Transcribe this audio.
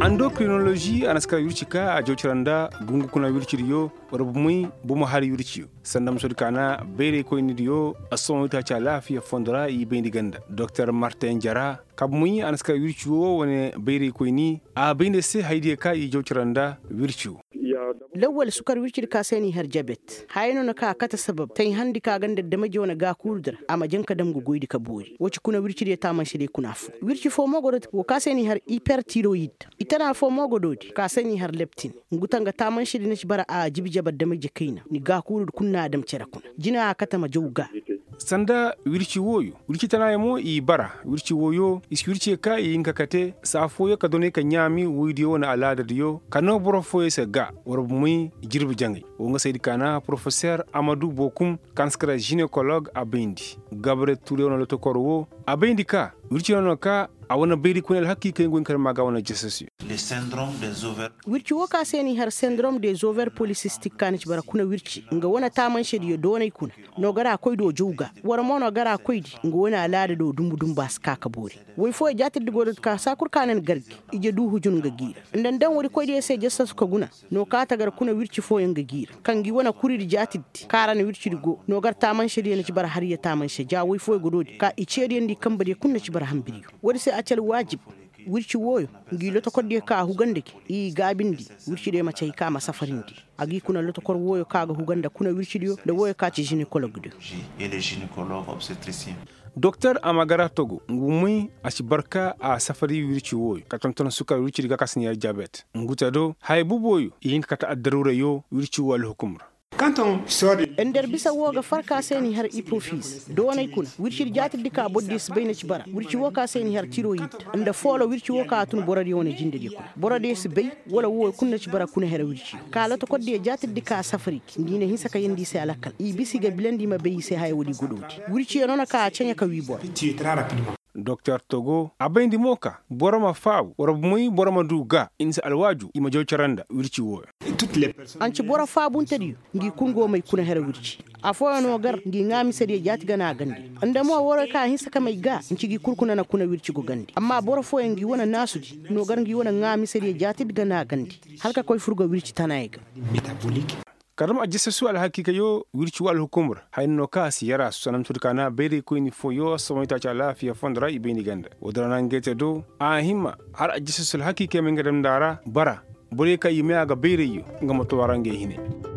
endocrinologie anaskara yurchika a jawchiranda gungu kuna yurchiriyo warabumui bumu hari yurchiyo sandam sodkana bere ko inidiyo ason ita cha lafiya fondora i bendi ganda Dr. Martin Jara kabumui anaskara yurchiyo wane bere ko ini a bende se haidiya ka i jawchiranda yurchiyo lawal sukar wirkir ka sani har jabet hayno na ka kata sabab tay handi ka ganda da maji wona ga kurdur ama janka dam go goydi ka bori woci kuna wirkir ya taman shi de kuna fu wirki fo mogo do ka sani har hyperthyroid itana fo mogo dodi ka sani har leptin ngutanga taman shi de bara a jibi jabar da maji kaina ni ga kurdur kunna adam cera kuna jina kata ma jawga sanda wirki woyo wirki tana yamo i bara wirki woyo is wirki ka i inkakate safo ya kadone ka nyami widiyo na alada diyo kano borofo ya ga warabumui jirbi jangai wonga saydi kana professeur Amadou Bokum kanskara gynécologue a bendi gabre touré on loto korwo a bendi ka wirki no ka awana beedi kunel hakki kay ngon kar maga wana jessasi le syndrome des ovaires wirki woka seni har syndrome des ovaires polycystic kanich bara kuna wirki nga wana taman shedi donai kuna no gara koy do juga wara mono gara koydi nga wana alada do dumbu bas kaka bori way fo jatti digo ka sakur kanen gargi ije du hujun nga gira ndan dan wori koydi se jessas ko guna no ka tagar kuna wirki fo nga gira kangi wana kuridi jatti karana wirki digo no gar taman shedi ne ci bara har ya taman she ja way fo gododi ka iceri ndi kambade kunna ci bara hambiri wori se acal wajib wirci woyo ngi loto kodde ka hugandeki i gabindi wirci de macay ka ma safarindi agi kuna loto kor woyo kaga huganda kuna wirci dio de woyo ka ci gynécologue de et les gynécologues obstétriciens. Dr. Amagara Togo ngumui asibarka a safari wirci woyo katonton sukar wirci diga kasniyar diabete ngutado hay buboyo yin kata addarura yo wirci wal hukumra ender bisa woga farka seni har hypophyse donay kuna wirci jati dika boddis bayna ci bara wirci woka seni har thyroid anda folo wirci woka tun boradi wona jinde di kuna borade si bay wala wo kunna ci bara kuna hera wirci kala to kodde jati dika safari ngine hinsa ka yendi se alakal i bisi ga blendi ma bay se hay wodi godoti wirci nona ka cenya ka wi bor Dr. Togo abendi moka borama faw warabumui borama duga insa alwaju ima jawcharanda wirci woyo anci bora fabunta diyo ngi kungo mai kuna hera wirci afoya no gar ngi ngami sadi jati gana gandi anda mo woro ka hinsa ka mai ga nci gi kurkuna na kuna wirci go gandi amma bora foya ngi wona nasuji no gar ngi wona ngami sadi jati gana gandi halka koy furgo wirci tanayga metabolique karam ajisa su al hakika yo wirci wal hukumra hayno ka siyara sanam turkana bere ko ni fo yo somoita cha lafiya fondra ibeni ganda wodana ngete do a himma har ajisa su al hakika men gadam dara bara bore ka yime aga bere yo ngam to warange hine